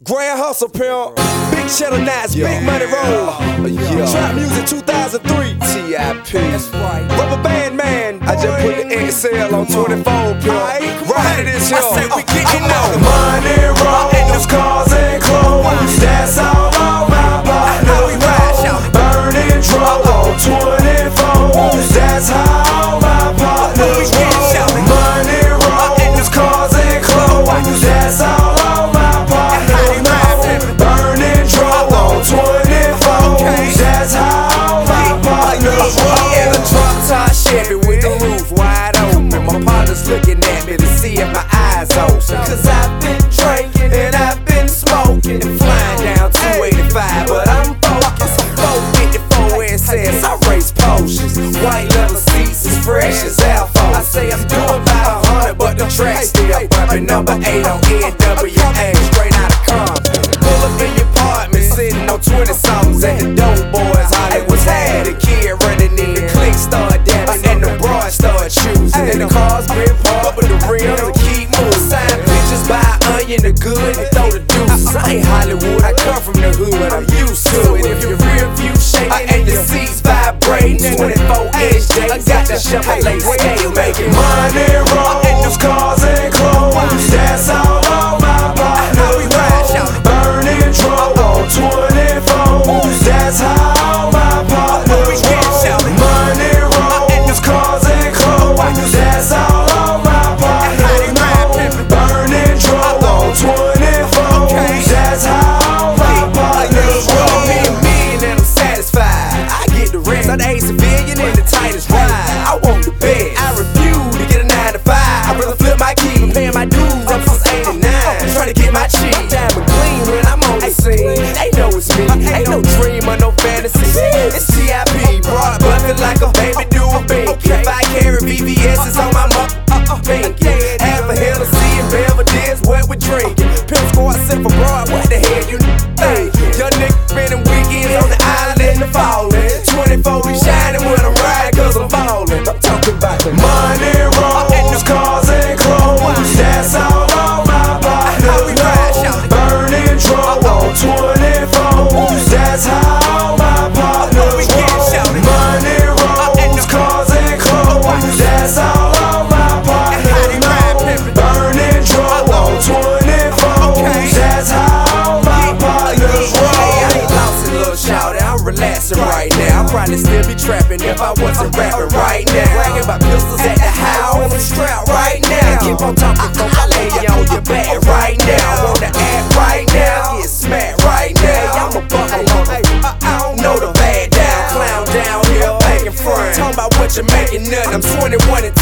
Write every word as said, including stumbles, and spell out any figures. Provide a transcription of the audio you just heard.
Grand Hustle, pimp. Big Cheddar Nights, Big Money Roll. Yeah. Trap Music two thousand three. T I P. That's right. Rubber Band Man. I just put the X L on twenty-four, pimp. Right it is, yo. I say we getting on. Money rolls, cars and clothes. That's all on my partners know. Burning drum on twenty-fours. That's how all my partners roll. Money rolls, cars and clothes. That's all on my partners know. Burning drum on twenty-fours. That's how all my partners roll. In a drop top Chevy with the roof wide open. My partner's looking at me to see if my eyes open. Cause I've been drinking and I've been smoking and flying down two eighty-five, but I'm focused. four fifty-four S S, I race potions. White leather seats as fresh as Alpha. I say I'm doing about a hundred, but the track still bumping. Number eight on N W A, straight out of Compton. Pull up in your apartment, sitting on twenty songs at the dope boys. Hollywood's had the kid running in, the click start dabbing, and the broad start choosing. And the cars been parked, but the rims will keep moving. Sign pictures by Onion, the good, and throw the deuces. I ain't Hollywood, I come from the hood, I'm used to it. If your rear view shaking and your seats vibrating, twenty-four inch days, got the Chevrolet scale making money rolls, cars and clothes. That's all on my partners know. Burning drum on twenty-fours. That's how all my partners roll. Money rolls, cars and clothes. That's all on my partners know. Burning drum on twenty-fours. That's how all my partners roll. Me and me and I'm satisfied. I get the rest. I'm the A civilian in the tightest ride. I want the best. I refuse to get a nine to five. I'd rather flip my key than paying my dues. I'm since eighty-nine, trying to get my cheese. I'm diamond clean when I'm on the scene. They know it's me. Ain't no dream or no fantasy. It's T I P, broad bucket like a baby do a bink. If I carry V V S's on my motherfucking pinky. Half a Hennessy and Belvedere's what we drinking. Pimp squad sit for broad, what the hell you think? Young nigga spending weekends on the island in the falling. twenty-four be shining when I'm riding cause I'm ballin'. I'm talking about the money rolls, cars and clothes. That's all on my partners know. Burning drum on twenty-fours. That's how all my partners roll. Money rolls, cars and clothes. That's all on my partners know. Burning drum on twenty-fours. That's how all my partners roll. I ain't lost a little shouty, I'm relaxing right now. I'd probably still be trapping if I wasn't rapping right now. Bragging about pistols at the house, I'm strapped right now. Keep on talking, folks, I lay you on your back right now. Wanna act right now, get smacked right now. I'm a buckle on it, I don't know the bad down. Clown down here, making front. Talking about what you're making nothing. I'm twenty-one and